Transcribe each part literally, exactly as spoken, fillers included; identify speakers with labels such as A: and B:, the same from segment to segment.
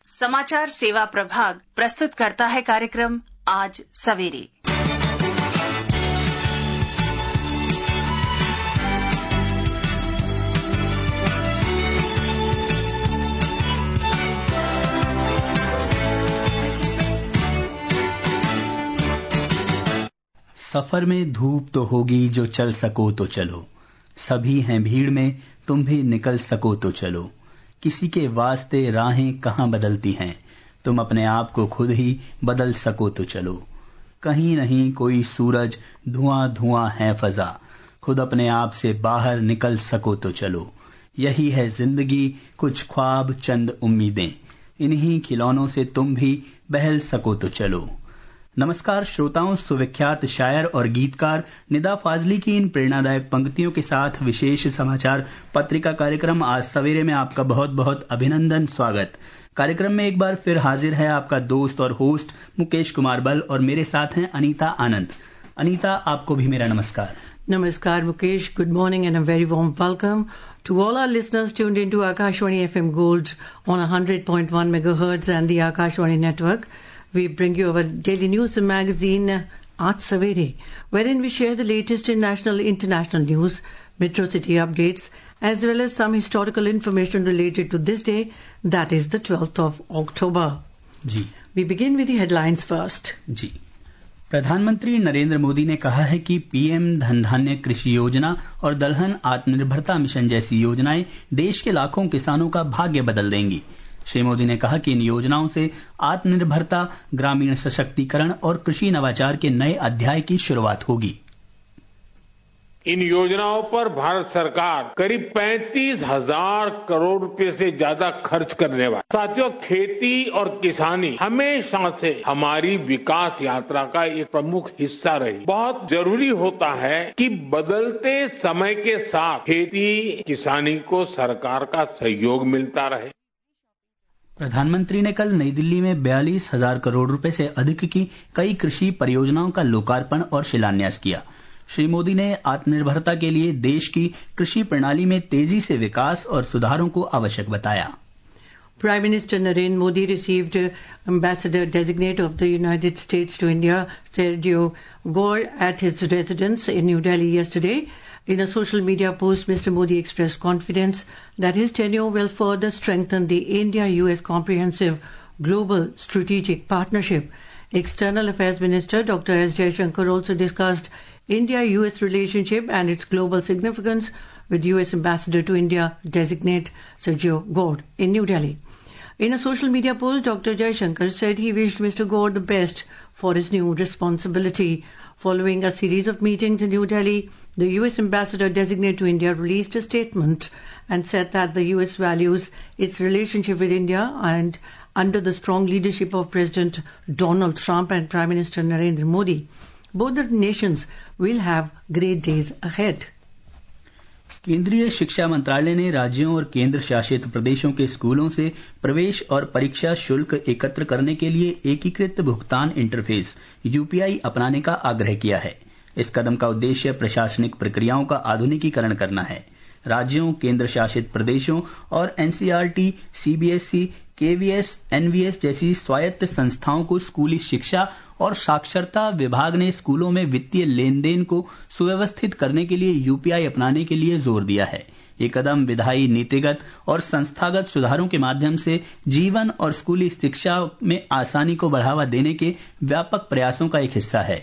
A: समाचार सेवा प्रभाग प्रस्तुत करता है कार्यक्रम आज सवेरे।
B: सफर में धूप तो होगी, जो चल सको तो चलो। सभी हैं भीड़ में, तुम भी निकल सको तो चलो। किसी के वास्ते राहें कहाँ बदलती हैं, तुम अपने आप को खुद ही बदल सको तो चलो। कहीं नहीं कोई सूरज, धुआं धुआं है फजा, खुद अपने आप से बाहर निकल सको तो चलो। यही है जिंदगी, कुछ ख्वाब चंद उम्मीदें, इन्हीं खिलौनों से तुम भी बहल सको तो चलो। नमस्कार श्रोताओं, सुविख्यात शायर और गीतकार निदा फाजली की इन प्रेरणादायक पंक्तियों के साथ विशेष समाचार पत्रिका कार्यक्रम आज सवेरे में आपका बहुत बहुत अभिनंदन, स्वागत। कार्यक्रम में एक बार फिर हाजिर है आपका दोस्त और होस्ट मुकेश कुमार बल और मेरे साथ हैं अनीता आनंद। अनीता, आपको भी मेरा नमस्कार।
C: Namaskar Mukesh, good morning and a very warm welcome to all our listeners tuned into Akashwani F M Gold on one hundred point one megahertz and the Akashwani network. We bring you our daily news magazine Aaj Savere, wherein we share the latest in national international news, metro city updates, as well as some historical information related to this day, that is the twelfth of October.
B: Ji,
C: We begin with the headlines first.
B: जी। प्रधानमंत्री नरेंद्र मोदी ने कहा है कि PM धन धान्य कृषि योजना और दलहन आत्मनिर्भरता मिशन जैसी योजनाएं देश के लाखों किसानों का भाग्य बदल देंगी। श्री मोदी ने कहा कि इन योजनाओं से आत्मनिर्भरता, ग्रामीण सशक्तिकरण और कृषि नवाचार के नए अध्याय की शुरुआत होगी।
D: इन योजनाओं पर भारत सरकार करीब पैंतीस हजार करोड़ रुपए से ज्यादा खर्च करने वाली। साथियों, खेती और किसानी हमेशा से हमारी विकास यात्रा का एक प्रमुख हिस्सा रही। बहुत जरूरी होता है कि बदलते समय के साथ खेती किसानी को सरकार का सहयोग मिलता रहे।
B: प्रधानमंत्री ने कल नई दिल्ली में बयालीस हजार करोड़ रुपए से अधिक की कई कृषि परियोजनाओं का लोकार्पण और शिलान्यास किया। श्री मोदी ने आत्मनिर्भरता के लिए देश की कृषि प्रणाली में तेजी से विकास और सुधारों को आवश्यक बताया।
C: Prime Minister Narendra Modi received Ambassador Designate of the United States to India, Sergio Gore, at his residence in New Delhi yesterday. In a social media post, Mister Modi expressed confidence that his tenure will further strengthen the India-U S Comprehensive Global Strategic Partnership. External Affairs Minister Doctor S. Jaishankar also discussed India-U S relationship and its global significance with U S Ambassador to India designate Sergio Gore in New Delhi. In a social media post, Doctor Jaishankar said he wished Mister Gore the best for his new responsibility. Following a series of meetings in New Delhi, the U S Ambassador designate to India released a statement and said that the U S values its relationship with India, and under the strong leadership of President Donald Trump and Prime Minister Narendra Modi, both the nations will have great days ahead.
B: केंद्रीय शिक्षा मंत्रालय ने राज्यों और केंद्र शासित प्रदेशों के स्कूलों से प्रवेश और परीक्षा शुल्क एकत्र करने के लिए एकीकृत भुगतान इंटरफेस यूपीआई अपनाने का आग्रह किया है। इस कदम का उद्देश्य प्रशासनिक प्रक्रियाओं का आधुनिकीकरण करना है। राज्यों, केंद्र शासित प्रदेशों और एनसीईआरटी, सीबीएसई, केवीएस, एनवीएस जैसी स्वायत्त संस्थाओं को स्कूली शिक्षा और साक्षरता विभाग ने स्कूलों में वित्तीय लेन देन को सुव्यवस्थित करने के लिए यूपीआई अपनाने के लिए जोर दिया है। ये कदम विधायी, नीतिगत और संस्थागत सुधारों के माध्यम से जीवन और स्कूली शिक्षा में आसानी को बढ़ावा देने के व्यापक प्रयासों का एक हिस्सा है।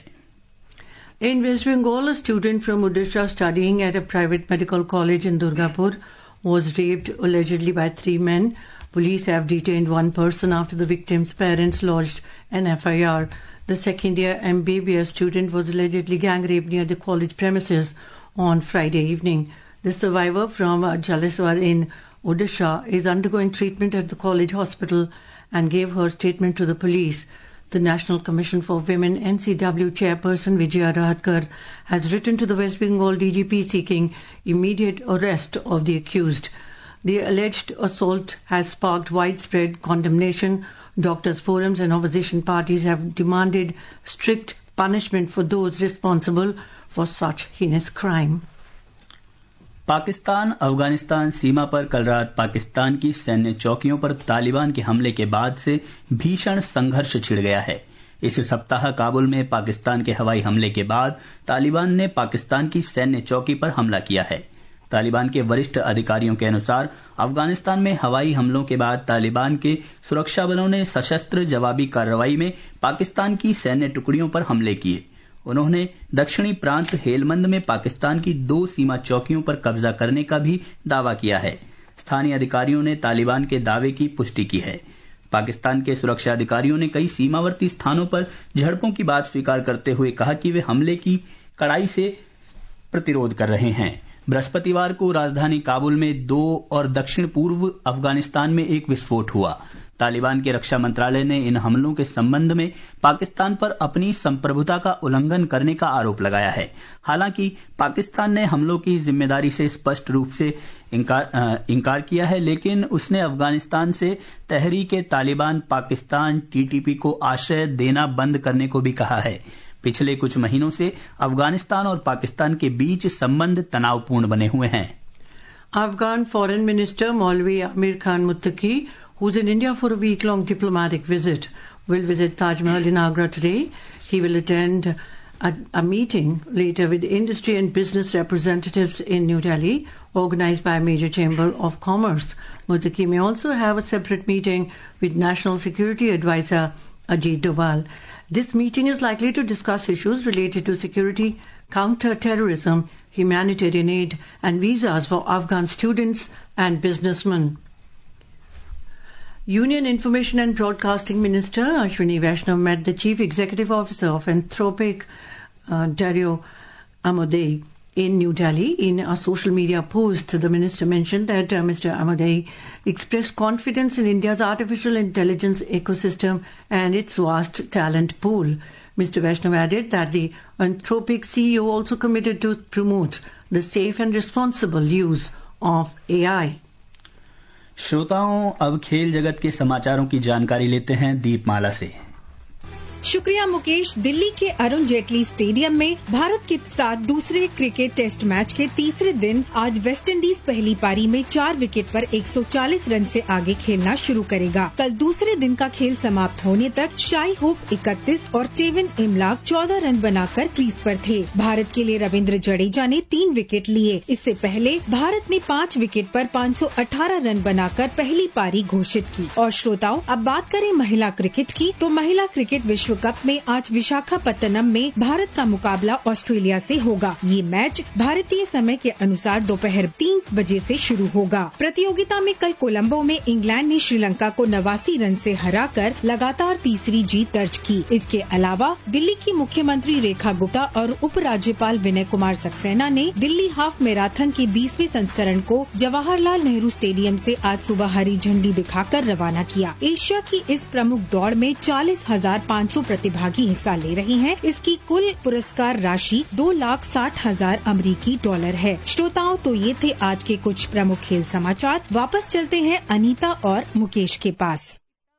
C: In West Bengal, a student from Odisha studying at a private medical college in Durgapur was raped allegedly by three men. Police have detained one person after the victim's parents lodged an F I R. The second-year M B B S student was allegedly gang raped near the college premises on Friday evening. The survivor from Jaleswar in Odisha is undergoing treatment at the college hospital and gave her statement to the police. The National Commission for Women N C W chairperson Vijaya Rahatkar has written to the West Bengal D G P seeking immediate arrest of the accused. The alleged assault has sparked widespread condemnation. Doctors' forums and opposition parties have demanded strict punishment for those responsible for such heinous crime.
B: Pakistan Afghanistan सीमा पर कल रात पाकिस्तान की सैन्य चौकियों पर तालिबान के हमले के बाद से भीषण संघर्ष छिड़ गया है। इस सप्ताह काबुल में पाकिस्तान के हवाई हमले के बाद तालिबान ने पाकिस्तान की सैन्य चौकी पर हमला किया है। तालिबान के वरिष्ठ अधिकारियों के अनुसार अफगानिस्तान में हवाई हमलों के बाद तालिबान के सुरक्षा बलों ने सशस्त्र जवाबी कार्रवाई में पाकिस्तान की सैन्य टुकड़ियों पर हमले किए। उन्होंने दक्षिणी प्रांत हेलमंद में पाकिस्तान की दो सीमा चौकियों पर कब्जा करने का भी दावा किया है। स्थानीय अधिकारियों ने तालिबान के दावे की पुष्टि की है। पाकिस्तान के सुरक्षा अधिकारियों ने कई सीमावर्ती स्थानों पर झड़पों की बात स्वीकार करते हुए कहा कि वे हमले की कड़ाई से प्रतिरोध कर रहे हैं। बृहस्पतिवार को राजधानी काबुल में दो और दक्षिण पूर्व अफगानिस्तान में एक विस्फोट हुआ। तालिबान के रक्षा मंत्रालय ने इन हमलों के संबंध में पाकिस्तान पर अपनी संप्रभुता का उल्लंघन करने का आरोप लगाया है। हालांकि पाकिस्तान ने हमलों की जिम्मेदारी से स्पष्ट रूप से इंकार, इंकार किया है, लेकिन उसने अफगानिस्तान से तहरीके तालिबान पाकिस्तान टीटीपी को आश्रय देना बंद करने को भी कहा है। पिछले कुछ महीनों से अफगानिस्तान और पाकिस्तान के बीच संबंध तनावपूर्ण बने हुए हैं।
C: अफगान फॉरेन मिनिस्टर मौलवी Aamir Khan Muttaqi, who's in India for a week-long diplomatic visit, will visit Taj Mahal in Agra today. He will attend a, a meeting later with industry and business representatives in New Delhi, organized by a major chamber of commerce. Muttaqi may also have a separate meeting with National Security Advisor Ajit Doval. This meeting is likely to discuss issues related to security, counter-terrorism, humanitarian aid, and visas for Afghan students and businessmen. Union Information and Broadcasting Minister Ashwini Vaishnav met the Chief Executive Officer of Anthropic, uh, Dario Amodei, in New Delhi. In a social media post, the minister mentioned that uh, Mister Amodei expressed confidence in India's artificial intelligence ecosystem and its vast talent pool. Mister Vaishnav added that the Anthropic C E O also committed to promote the safe and responsible use of A I.
B: श्रोताओं, अब खेल जगत के समाचारों की जानकारी लेते हैं दीपमाला से।
E: शुक्रिया मुकेश। दिल्ली के अरुण जेटली स्टेडियम में भारत के साथ दूसरे क्रिकेट टेस्ट मैच के तीसरे दिन आज वेस्टइंडीज पहली पारी में चार विकेट पर एक सौ चालीस रन से आगे खेलना शुरू करेगा। कल दूसरे दिन का खेल समाप्त होने तक शाई होप इकतीस और टेविन इमलाक चौदह रन बनाकर क्रीज पर थे। भारत के लिए रविंद्र जडेजा ने तीन विकेट लिए। इससे पहले भारत ने पांच विकेट पर पाँच सौ अठारह रन बनाकर पहली पारी घोषित की। और श्रोताओं, अब बात करें महिला क्रिकेट की, तो महिला क्रिकेट विश्व कप में आज विशाखापत्तनम में भारत का मुकाबला ऑस्ट्रेलिया से होगा। ये मैच भारतीय समय के अनुसार दोपहर तीन बजे से शुरू होगा। प्रतियोगिता में कल कोलंबो में इंग्लैंड ने श्रीलंका को नवासी रन से हराकर लगातार तीसरी जीत दर्ज की। इसके अलावा दिल्ली की मुख्यमंत्री रेखा गुप्ता और उपराज्यपाल विनय कुमार सक्सेना ने दिल्ली हाफ मैराथन के बीसवें संस्करण को जवाहरलाल नेहरू स्टेडियम से आज सुबह हरी झंडी दिखाकर रवाना किया। एशिया की इस प्रमुख दौड़ में चालीस हजार पाँच सौ प्रतिभागी हिस्सा ले रही हैं। इसकी कुल पुरस्कार राशि दो लाख साठ हजार अमरीकी डॉलर है। श्रोताओं, तो ये थे आज के कुछ प्रमुख खेल समाचार। वापस चलते हैं अनीता और मुकेश के पास।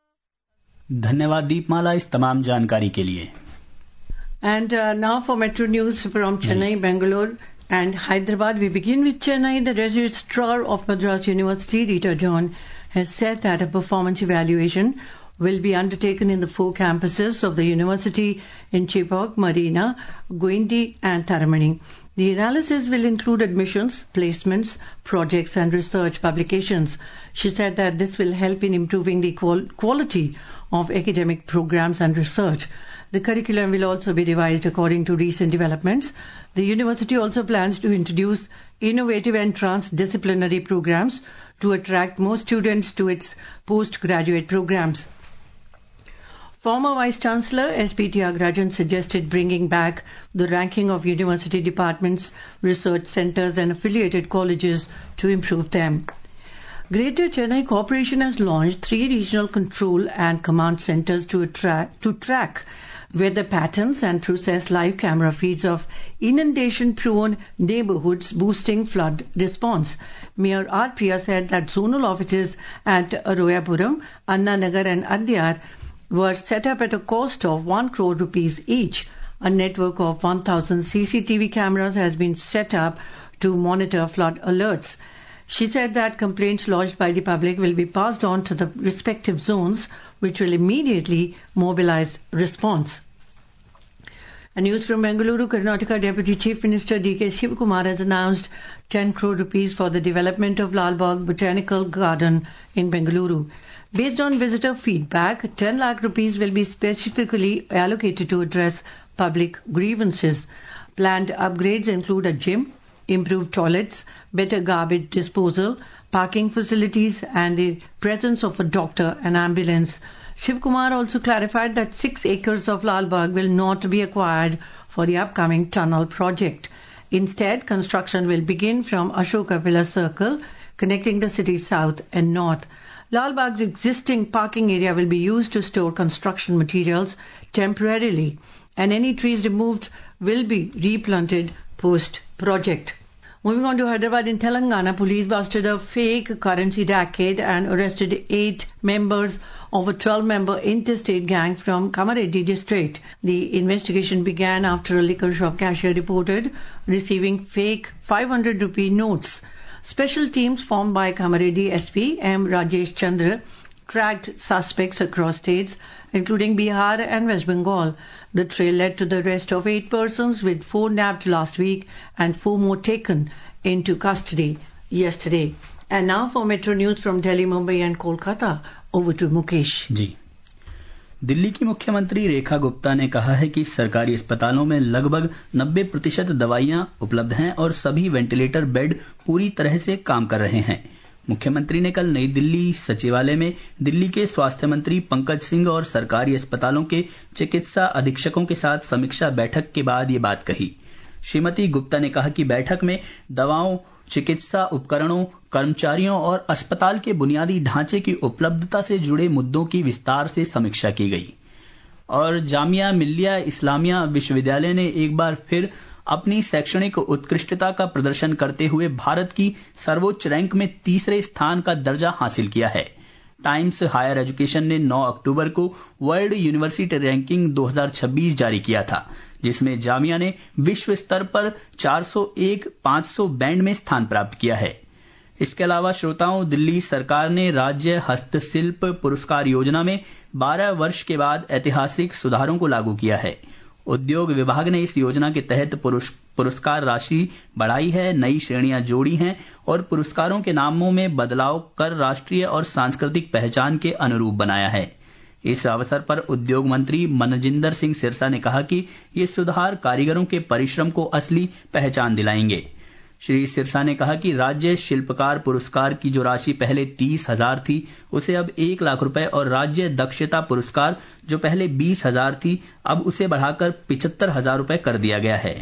B: धन्यवाद दीपमाला इस तमाम जानकारी के लिए।
C: And uh, now for Metro News from Chennai, Bangalore and Hyderabad. We begin with Chennai. The Registrar of Madras University, Rita John, has said that a performance evaluation will be undertaken in the four campuses of the university in Chepauk, Marina, Guindy and Taramani. The analysis will include admissions, placements, projects and research publications. She said that this will help in improving the qual- quality of academic programs and research. The curriculum will also be revised according to recent developments. The university also plans to introduce innovative and transdisciplinary programs to attract more students to its postgraduate programs. Former Vice-Chancellor S P Tyagarajan suggested bringing back the ranking of university departments, research centres and affiliated colleges to improve them. Greater Chennai Corporation has launched three regional control and command centres to, attract, to track weather patterns and process live camera feeds of inundation-prone neighbourhoods, boosting flood response. Mayor R. Priya said that zonal offices at Aroyapuram, Anna Nagar and Adyar were set up at a cost of one crore rupees each. A network of one thousand C C T V cameras has been set up to monitor flood alerts. She said that complaints lodged by the public will be passed on to the respective zones, which will immediately mobilize response. A news from Bengaluru, Karnataka Deputy Chief Minister D K Shivakumar has announced ten crore rupees for the development of Lal Bagh Botanical Garden in Bengaluru. Based on visitor feedback, ten lakh rupees will be specifically allocated to address public grievances. Planned upgrades include a gym, improved toilets, better garbage disposal, parking facilities, and the presence of a doctor and ambulance. Shivkumar also clarified that six acres of Lal Bagh will not be acquired for the upcoming tunnel project. Instead, construction will begin from Ashoka Villa Circle, connecting the city's south and north. Lal Bagh's existing parking area will be used to store construction materials temporarily, and any trees removed will be replanted post-project. Moving on to Hyderabad in Telangana, police busted a fake currency racket and arrested eight members of a twelve-member interstate gang from Kamareddy district. The investigation began after a liquor shop cashier reported receiving fake five hundred rupee notes. Special teams formed by Kamareddy S P M. Rajesh Chandra tracked suspects across states, including Bihar and West Bengal. The trail led to the arrest of eight persons, with four nabbed last week and four more taken into custody yesterday. And now for Metro News from Delhi, Mumbai and Kolkata. Over to Mukesh.
B: जी, दिल्ली की मुख्यमंत्री रेखा गुप्ता ने कहा है कि सरकारी अस्पतालों में लगभग नब्बे प्रतिशत दवाइयां उपलब्ध हैं और सभी वेंटिलेटर बेड पूरी तरह से काम कर रहे हैं। मुख्यमंत्री ने कल नई दिल्ली सचिवालय में दिल्ली के स्वास्थ्य मंत्री पंकज सिंह और सरकारी अस्पतालों के चिकित्सा अधीक्षकों के साथ समीक्षा बैठक के बाद ये बात कही। श्रीमती गुप्ता ने कहा कि बैठक में दवाओं, चिकित्सा उपकरणों, कर्मचारियों और अस्पताल के बुनियादी ढांचे की उपलब्धता से जुड़े मुद्दों की विस्तार से समीक्षा की गई। और जामिया मिल्लिया इस्लामिया विश्वविद्यालय ने एक बार फिर अपनी शैक्षणिक उत्कृष्टता का प्रदर्शन करते हुए भारत की सर्वोच्च रैंक में तीसरे स्थान का दर्जा हासिल किया है। टाइम्स हायर एजुकेशन ने नौ अक्टूबर को वर्ल्ड यूनिवर्सिटी रैंकिंग दो हज़ार छब्बीस जारी किया था, जिसमें जामिया ने विश्व स्तर पर चार सौ एक पाँच सौ बैंड में स्थान प्राप्त किया है। इसके अलावा श्रोताओं, दिल्ली सरकार ने राज्य हस्तशिल्प पुरस्कार योजना में बारह वर्ष के बाद ऐतिहासिक सुधारों को लागू किया है। उद्योग विभाग ने इस योजना के तहत पुरस्कार राशि बढ़ाई है, नई श्रेणियां जोड़ी हैं और पुरस्कारों के नामों में बदलाव कर राष्ट्रीय और सांस्कृतिक पहचान के अनुरूप बनाया है। इस अवसर पर उद्योग मंत्री मनजिंदर सिंह सिरसा ने कहा कि ये सुधार कारीगरों के परिश्रम को असली पहचान दिलाएंगे। श्री सिरसा ने कहा कि राज्य शिल्पकार पुरस्कार की जो राशि पहले तीस हजार थी, उसे अब एक लाख रुपए और राज्य दक्षता पुरस्कार जो पहले बीस हजार थी, अब उसे बढ़ाकर पिचहत्तर हजार रुपए कर दिया गया है।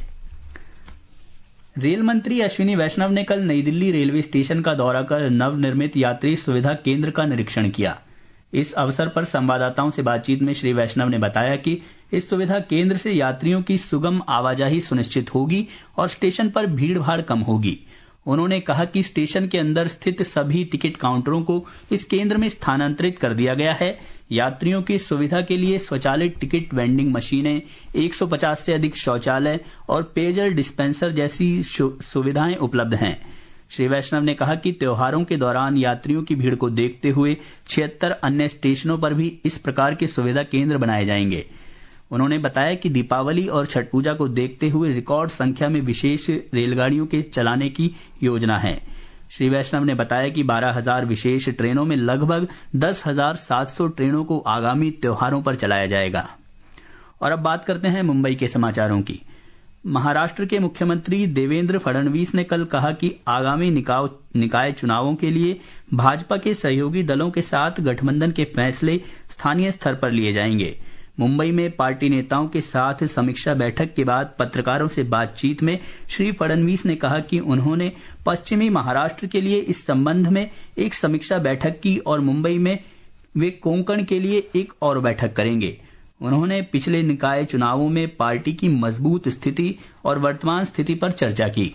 B: रेल मंत्री अश्विनी वैष्णव ने कल नई दिल्ली रेलवे स्टेशन का दौरा कर नवनिर्मित यात्री सुविधा केंद्र का निरीक्षण किया। इस अवसर पर संवाददाताओं से बातचीत में श्री वैष्णव ने बताया कि इस सुविधा केंद्र से यात्रियों की सुगम आवाजाही सुनिश्चित होगी और स्टेशन पर भीड़-भाड़ कम होगी। उन्होंने कहा कि स्टेशन के अंदर स्थित सभी टिकट काउंटरों को इस केंद्र में स्थानांतरित कर दिया गया है। यात्रियों की सुविधा के लिए स्वचालित टिकट वेंडिंग मशीनें, एक सौ पचास से अधिक शौचालय और पेयजल डिस्पेंसर जैसी सुविधाएं उपलब्ध हैं। श्री वैष्णव ने कहा कि त्योहारों के दौरान यात्रियों की भीड़ को देखते हुए छिहत्तर अन्य स्टेशनों पर भी इस प्रकार के सुविधा केंद्र बनाए जाएंगे। उन्होंने बताया कि दीपावली और छठ पूजा को देखते हुए रिकॉर्ड संख्या में विशेष रेलगाड़ियों के चलाने की योजना है। श्री वैष्णव ने बताया कि बारह हजार विशेष ट्रेनों में लगभग दस हजार सात सौ ट्रेनों को आगामी त्योहारों पर चलाया जाएगा। और अब बात करते हैं मुंबई के समाचारों की। महाराष्ट्र के मुख्यमंत्री देवेंद्र फडणवीस ने कल कहा कि आगामी निकाय चुनावों के लिए भाजपा के सहयोगी दलों के साथ गठबंधन के फैसले स्थानीय स्तर पर लिए जाएंगे। मुंबई में पार्टी नेताओं के साथ समीक्षा बैठक के बाद पत्रकारों से बातचीत में श्री फडणवीस ने कहा कि उन्होंने पश्चिमी महाराष्ट्र के लिए इस संबंध में एक समीक्षा बैठक की और मुंबई में वे कोंकण के लिए एक और बैठक करेंगे। उन्होंने पिछले निकाय चुनावों में पार्टी की मजबूत स्थिति और वर्तमान स्थिति पर चर्चा की।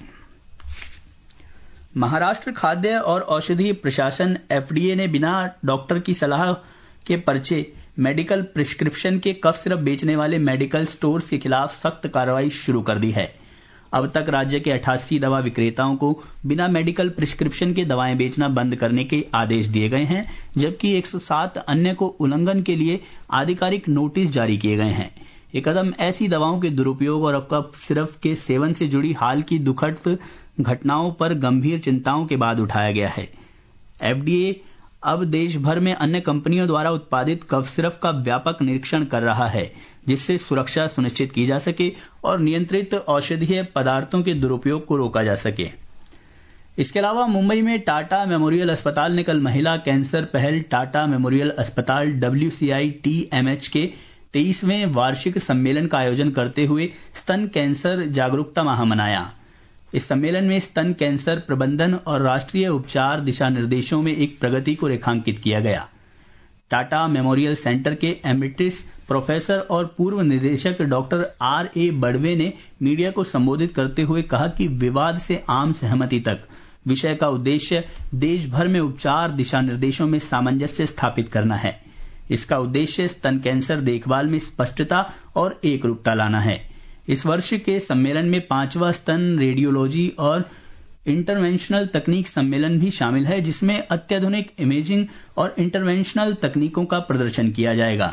B: महाराष्ट्र खाद्य और औषधि प्रशासन एफडीए ने बिना डॉक्टर की सलाह के पर्चे, मेडिकल प्रिस्क्रिप्शन के कफ सिरप बेचने वाले मेडिकल स्टोर्स के खिलाफ सख्त कार्रवाई शुरू कर दी है। अब तक राज्य के अठासी दवा विक्रेताओं को बिना मेडिकल प्रिस्क्रिप्शन के दवाएं बेचना बंद करने के आदेश दिए गए हैं, जबकि एक सौ सात अन्य को उल्लंघन के लिए आधिकारिक नोटिस जारी किए गए हैं। ये कदम ऐसी दवाओं के दुरुपयोग और कफ सिरप के सेवन से जुड़ी हाल की दुखद घटनाओं पर गंभीर चिंताओं के बाद उठाया गया है। एफडीए अब देश भर में अन्य कंपनियों द्वारा उत्पादित कफ सिरप का व्यापक निरीक्षण कर रहा है, जिससे सुरक्षा सुनिश्चित की जा सके और नियंत्रित औषधीय पदार्थों के दुरुपयोग को रोका जा सके। इसके अलावा मुंबई में टाटा मेमोरियल अस्पताल ने कल महिला कैंसर पहल टाटा मेमोरियल अस्पताल W C I T M H के तेईसवें वार्षिक सम्मेलन का आयोजन करते हुए स्तन कैंसर जागरूकता माह मनाया। इस सम्मेलन में स्तन कैंसर प्रबंधन और राष्ट्रीय उपचार दिशा निर्देशों में एक प्रगति को रेखांकित किया गया। टाटा मेमोरियल सेंटर के एमिरिटस प्रोफेसर और पूर्व निदेशक डॉक्टर आर ए बड़वे ने मीडिया को संबोधित करते हुए कहा कि विवाद से आम सहमति तक विषय का उद्देश्य देश भर में उपचार दिशा निर्देशों में सामंजस्य स्थापित करना है। इसका उद्देश्य स्तन कैंसर देखभाल में स्पष्टता और एकरूपता लाना है। इस वर्ष के सम्मेलन में पांचवा स्तन रेडियोलॉजी और इंटरवेंशनल तकनीक सम्मेलन भी शामिल है, जिसमें अत्याधुनिक इमेजिंग और इंटरवेंशनल तकनीकों का प्रदर्शन किया जाएगा।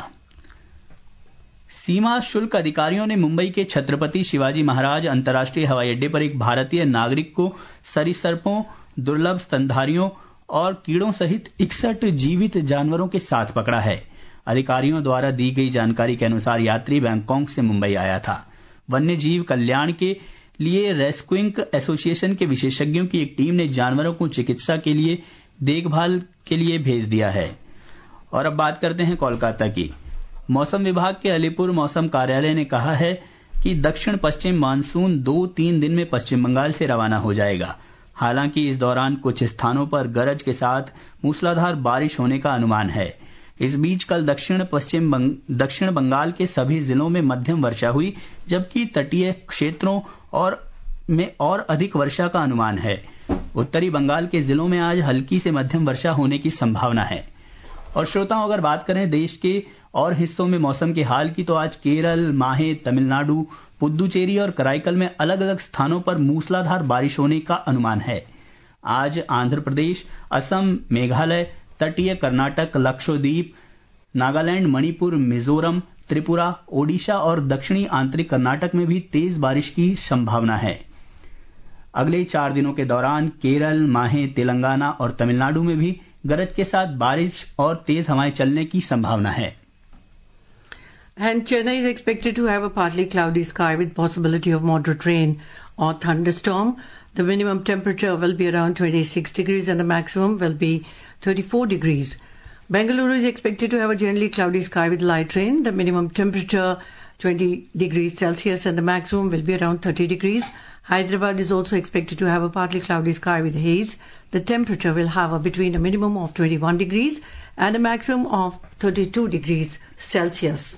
B: सीमा शुल्क अधिकारियों ने मुंबई के छत्रपति शिवाजी महाराज अंतर्राष्ट्रीय हवाई अड्डे पर एक भारतीय नागरिक को सरीसृपों, दुर्लभ स्तनधारियों और कीड़ों सहित इकसठ जीवित जानवरों के साथ पकड़ा है। अधिकारियों द्वारा दी गई जानकारी के अनुसार यात्री बैंकॉक से मुंबई आया था। वन्य जीव कल्याण के लिए रेस्क्यूइंग एसोसिएशन के विशेषज्ञों की एक टीम ने जानवरों को चिकित्सा के लिए देखभाल के लिए भेज दिया है। और अब बात करते हैं कोलकाता की। मौसम विभाग के अलीपुर मौसम कार्यालय ने कहा है कि दक्षिण पश्चिम मानसून दो तीन दिन में पश्चिम बंगाल से रवाना हो जाएगा। हालांकि इस दौरान कुछ स्थानों पर गरज के साथ मूसलाधार बारिश होने का अनुमान है। इस बीच कल दक्षिण पश्चिम बंग, दक्षिण बंगाल के सभी जिलों में मध्यम वर्षा हुई, जबकि तटीय क्षेत्रों और में और अधिक वर्षा का अनुमान है। उत्तरी बंगाल के जिलों में आज हल्की से मध्यम वर्षा होने की संभावना है। और श्रोताओं, अगर बात करें देश के और हिस्सों में मौसम के हाल की, तो आज केरल, माहे, तमिलनाडु, पुद्दुचेरी और कराईकल में अलग अलग स्थानों पर मूसलाधार बारिश होने का अनुमान है। आज आंध्र प्रदेश, असम, मेघालय, तटीय कर्नाटक, लक्षद्वीप, नागालैंड, मणिपुर, मिजोरम, त्रिपुरा, ओडिशा और दक्षिणी आंतरिक कर्नाटक में भी तेज बारिश की संभावना है। अगले चार दिनों के दौरान केरल, माहे, तेलंगाना और तमिलनाडु में भी गरज के साथ बारिश और तेज हवाएं चलने की संभावना है।
C: And Chennai is expected to have a partly cloudy sky with possibility of moderate rain or thunderstorm. The minimum temperature will be around twenty-six degrees and the maximum will be thirty-four degrees. Bengaluru is expected to have a generally cloudy sky with light rain. The minimum temperature twenty degrees Celsius and the maximum will be around thirty degrees. Hyderabad is also expected to have a partly cloudy sky with haze. The temperature will have a between a minimum of twenty-one degrees and a maximum of thirty-two degrees Celsius.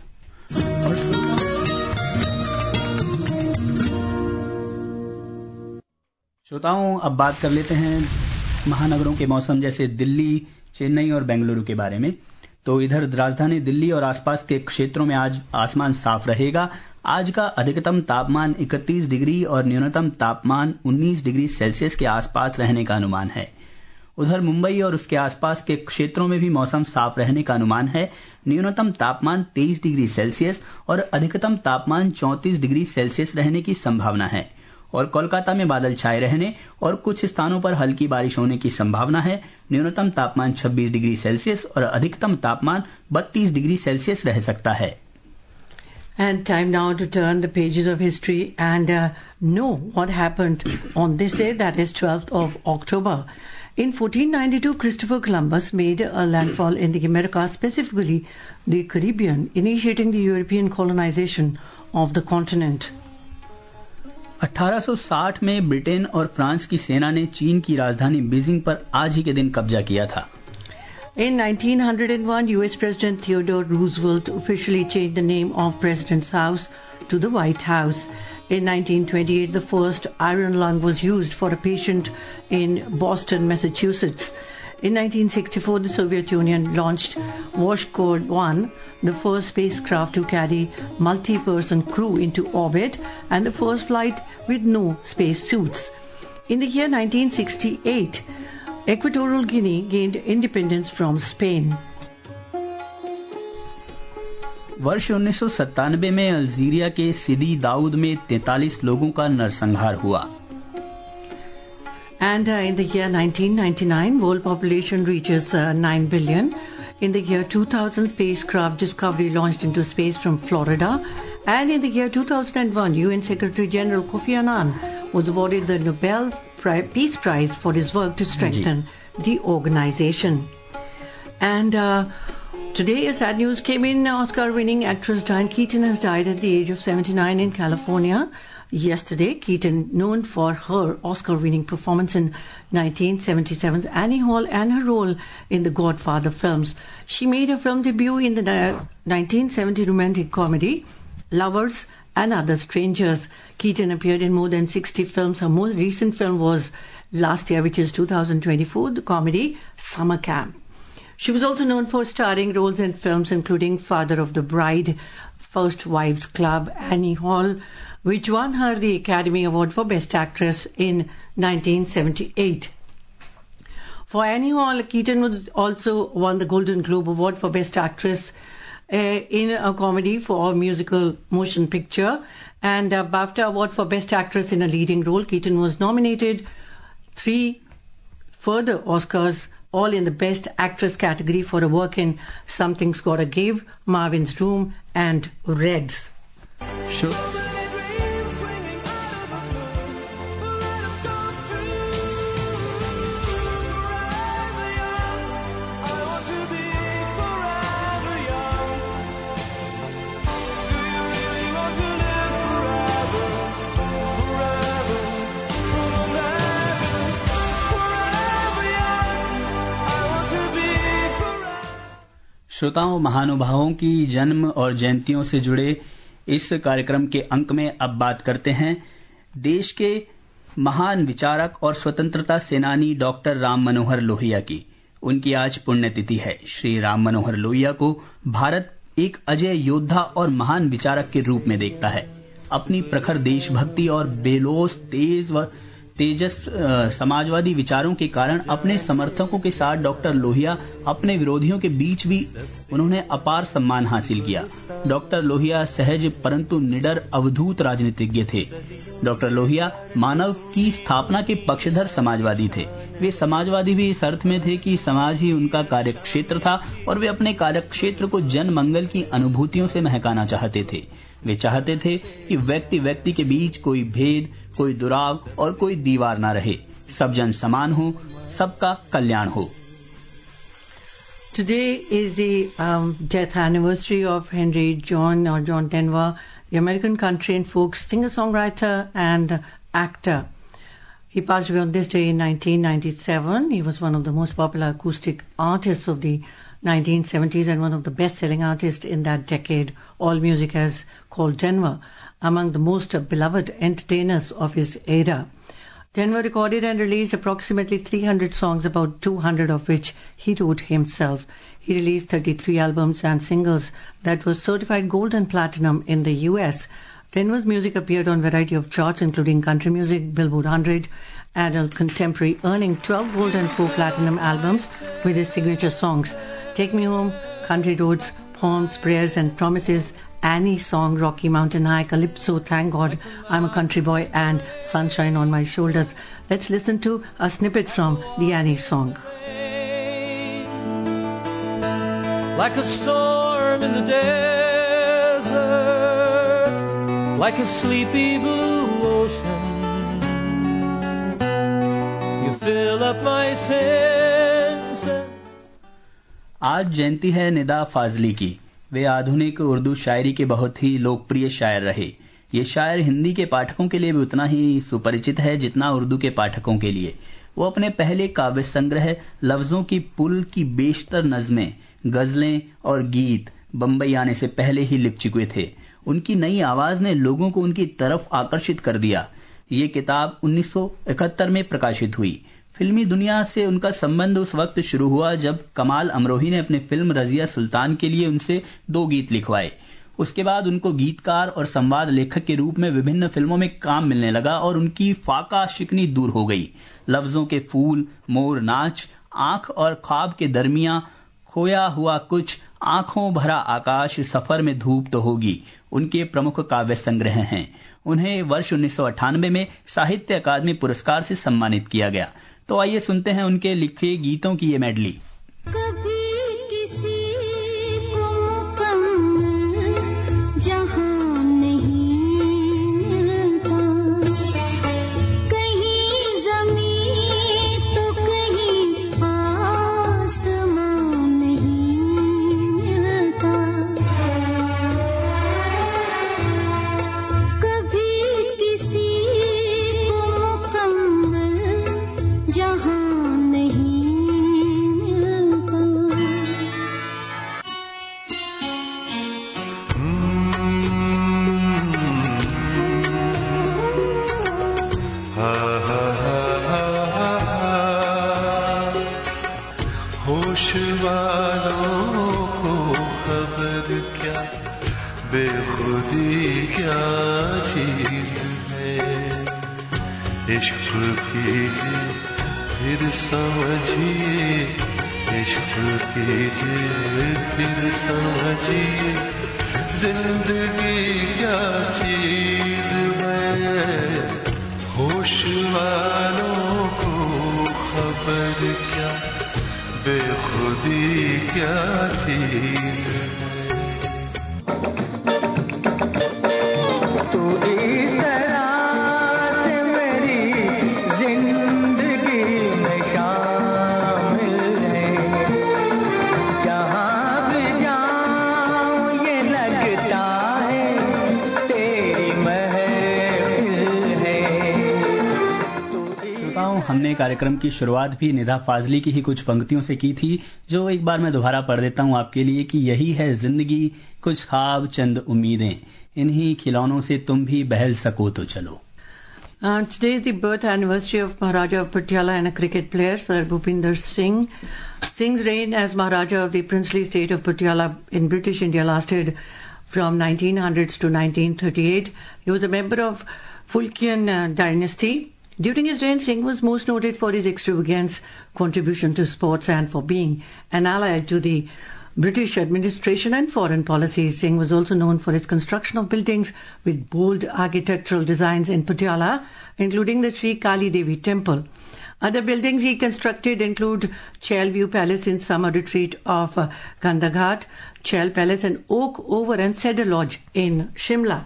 B: श्रोताओं, अब बात कर लेते हैं महानगरों के मौसम जैसे दिल्ली, चेन्नई और बेंगलुरु के बारे में। तो इधर राजधानी दिल्ली और आसपास के क्षेत्रों में आज आसमान साफ रहेगा। आज का अधिकतम तापमान इकतीस डिग्री और न्यूनतम तापमान उन्नीस डिग्री सेल्सियस के आसपास रहने का अनुमान है। उधर मुंबई और उसके आसपास के क्षेत्रों में भी मौसम साफ रहने का अनुमान है। न्यूनतम तापमान तेईस डिग्री सेल्सियस और अधिकतम तापमान चौंतीस डिग्री सेल्सियस रहने की संभावना है। और कोलकाता में बादल छाए रहने और कुछ स्थानों पर हल्की बारिश होने की संभावना है। न्यूनतम तापमान छब्बीस डिग्री सेल्सियस और अधिकतम तापमान बत्तीस डिग्री सेल्सियस रह सकता है।
C: And time now to turn the pages of history and uh, know what happened on this day, that is twelfth of October. In fourteen ninety-two, Christopher Columbus made a landfall in the Americas, specifically the Caribbean, initiating the European colonization of the continent.
B: अठारह सौ साठ में Britain और France की सेना ने चीन की राजधानी बीजिंग पर आज ही के दिन कब्जा किया था।
C: In nineteen oh one, U S President Theodore Roosevelt officially changed the name of President's House to the White House. In nineteen twenty-eight, the first iron lung was used for a patient in Boston, Massachusetts. In nineteen sixty-four, the Soviet Union launched Voskhod one, the first spacecraft to carry multi-person crew into orbit and the first flight with no space suits. In the year nineteen sixty-eight, Equatorial Guinea gained independence from Spain.
B: वर्ष उन्नीस सौ सत्तानवे में Algeria के सिदी दाऊद में तैंतालीस लोगों का नरसंहार हुआ.
C: And uh, in the year nineteen ninety-nine, world population reaches uh, nine billion. In the year two thousand, spacecraft Discovery launched into space from Florida. And in the year two thousand one, U N Secretary General Kofi Annan was awarded the Nobel Peace Prize for his work to strengthen the organization. And uh, today, a sad news came in. Oscar-winning actress Diane Keaton has died at the age of seventy-nine in California. Yesterday, Keaton, known for her Oscar-winning performance in nineteen seventy-seven's Annie Hall and her role in the Godfather films, she made her film debut in the nineteen seventy romantic comedy Lovers and Other Strangers. Keaton appeared in more than sixty films. Her most recent film was last year, which is two thousand twenty-four, the comedy Summer Camp. She was also known for starring roles in films including Father of the Bride, First Wives Club, Annie Hall, which won her the Academy Award for Best Actress in nineteen seventy-eight. For Annie Hall, Keaton was also won the Golden Globe Award for Best Actress uh, in a comedy for a musical motion picture, and a BAFTA Award for Best Actress in a leading role. Keaton was nominated three further Oscars, all in the Best Actress category for her work in Something's Gotta Give, Marvin's Room, and Reds.
B: Sure. श्रोताओं, महानुभावों की जन्म और जयंतियों से जुड़े इस कार्यक्रम के अंक में अब बात करते हैं देश के महान विचारक और स्वतंत्रता सेनानी डॉक्टर राम मनोहर लोहिया की. उनकी आज पुण्यतिथि है. श्री राम मनोहर लोहिया को भारत एक अजय योद्धा और महान विचारक के रूप में देखता है. अपनी प्रखर देशभक्ति और बेलोस तेज व तेजस समाजवादी विचारों के कारण अपने समर्थकों के साथ डॉक्टर लोहिया अपने विरोधियों के बीच भी उन्होंने अपार सम्मान हासिल किया. डॉक्टर लोहिया सहज परंतु निडर अवधूत राजनीतिज्ञ थे. डॉक्टर लोहिया मानव की स्थापना के पक्षधर समाजवादी थे. वे समाजवादी भी इस अर्थ में थे कि समाज ही उनका कार्यक्षेत्र था और वे अपने कार्यक्षेत्र को जन मंगल की अनुभूतियों से महकाना चाहते थे. वे चाहते थे कि व्यक्ति व्यक्ति के बीच कोई भेद, कोई दुराव और कोई दीवार ना रहे. सब जन समान हो, सबका कल्याण हो.
C: Today is the um, death anniversary of Henry John or John Denver, the American country and folk singer-songwriter and actor. He passed away on this day in nineteen ninety-seven. He was one of the most popular acoustic artists of the nineteen seventies and one of the best-selling artists in that decade. All music has called Denver among the most beloved entertainers of his era. Denver recorded and released approximately three hundred songs, about two hundred of which he wrote himself. He released thirty-three albums and singles that were certified gold and platinum in the U S. Denver's music appeared on a variety of charts, including country music, Billboard one hundred, adult contemporary, earning twelve gold and four platinum albums with his signature songs: Take Me Home, Country Roads, Poems, Prayers and Promises, Annie Song, Rocky Mountain High, Calypso, Thank God, I'm a Country Boy, and Sunshine on My Shoulders. Let's listen to a snippet from the Annie Song.
F: Like a storm in the desert, like a sleepy blue ocean, you fill up my senses.
B: आज जयंती है निदा फाजली की. वे आधुनिक उर्दू शायरी के बहुत ही लोकप्रिय शायर रहे. ये शायर हिंदी के पाठकों के लिए भी उतना ही सुपरिचित है जितना उर्दू के पाठकों के लिए. वो अपने पहले काव्य संग्रह लफ्जों की पुल की बेशतर नज़में, गजलें और गीत बंबई आने से पहले ही लिख चुके थे. उनकी नई आवाज ने लोगों को उनकी तरफ आकर्षित कर दिया. ये किताब उन्नीस सौ इकहत्तर में प्रकाशित हुई. फिल्मी दुनिया से उनका संबंध उस वक्त शुरू हुआ जब कमाल अमरोही ने अपनी फिल्म रजिया सुल्तान के लिए उनसे दो गीत लिखवाए। उसके बाद उनको गीतकार और संवाद लेखक के रूप में विभिन्न फिल्मों में काम मिलने लगा और उनकी फाका शिकनी दूर हो गई। लफ्जों के फूल, मोर नाच, आंख और ख्वाब के दरमियां, खोया हुआ कुछ, आंखों भरा आकाश, सफर में धूप तो होगी उनके प्रमुख काव्य संग्रह हैं। उन्हें वर्ष उन्नीस सौ अट्ठानबे में साहित्य अकादमी पुरस्कार से सम्मानित किया गया। तो आइए सुनते हैं उनके लिखे गीतों की ये मेडली। हमने कार्यक्रम की शुरुआत भी निदा फाजली की ही कुछ पंक्तियों से की थी, जो एक बार मैं दोबारा पढ़ देता हूं आपके लिए कि यही है जिंदगी, कुछ ख्वाब चंद उम्मीदें, इन्हीं खिलौनों से तुम भी बहल सको तो चलो।
C: Uh, today is the birth anniversary of Maharaja of Patiala and a cricket player, Sir Bhupinder Singh. Singh's reign as Maharaja of the princely state of Patiala in British India lasted from nineteen hundreds to nineteen thirty-eight. He was a member of Fulkian uh, dynasty. During his reign, Singh was most noted for his extravagant contribution to sports and for being an ally to the British administration and foreign policy. Singh was also known for his construction of buildings with bold architectural designs in Patiala, including the Sri Kali Devi temple. Other buildings he constructed include Chel View Palace in summer retreat of uh, Gandhaghat, Chel Palace and Oak Over and Cedar Lodge in Shimla.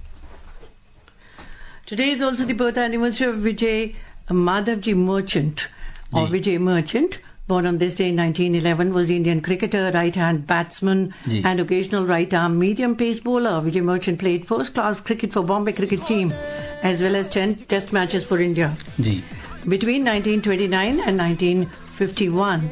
C: Today is also the birth anniversary of Vijay Madhavji Merchant, or Ji. Vijay Merchant, born on this day in nineteen eleven, was Indian cricketer, right-hand batsman Ji. and occasional right-arm medium-pace bowler. Vijay Merchant played first-class cricket for Bombay cricket team, as well as ten test matches for India.
B: Ji.
C: Between nineteen twenty-nine and nineteen fifty-one.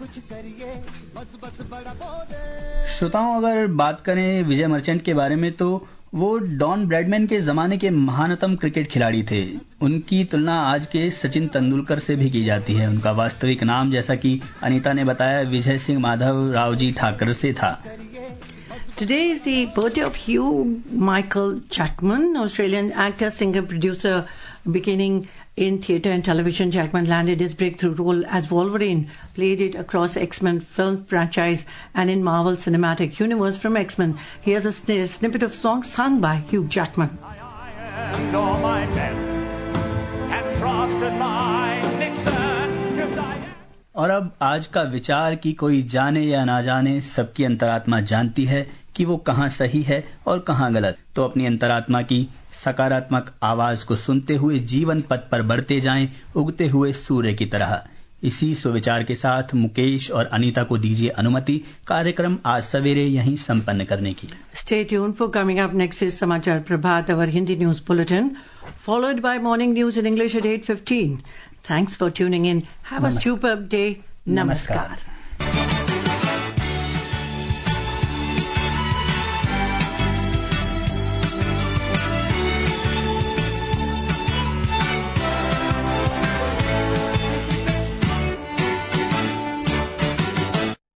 B: श्रोताओं, अगर बात करें विजय मर्चेंट के बारे में तो वो don Bradman के जमाने के महानतम क्रिकेट खिलाड़ी थे। उनकी तुलना आज के सचिन तेंदुलकर से भी की जाती है। उनका वास्तविक नाम, जैसा कि अनीता ने बताया, विजय सिंह माधव राव जी ठाकर से था।
C: Today is the birthday of Hugh Michael Jackman, Australian actor, singer, producer. Beginning in theatre and television, Jackman landed his breakthrough role as Wolverine, played it across X-Men film franchise and in Marvel Cinematic Universe from X-Men. Here's a sn- snippet of song sung by Hugh Jackman. And all my men and Frost and my Nixon.
B: और अब आज का विचार कि कोई जाने या ना जाने, सबकी अंतरात्मा जानती है कि वो कहाँ सही है और कहाँ गलत। तो अपनी अंतरात्मा की सकारात्मक आवाज को सुनते हुए जीवन पथ पर बढ़ते जाएं, उगते हुए सूर्य की तरह। इसी सुविचार के साथ मुकेश और अनीता को दीजिए अनुमति कार्यक्रम आज सवेरे यहीं संपन्न करने की।
C: Stay tuned for coming up next is Samachar Prabhat, our Hindi news bulletin, followed by morning news in English at eight fifteen. Thanks for tuning in. Have a superb day. Namaskar. Namaskar.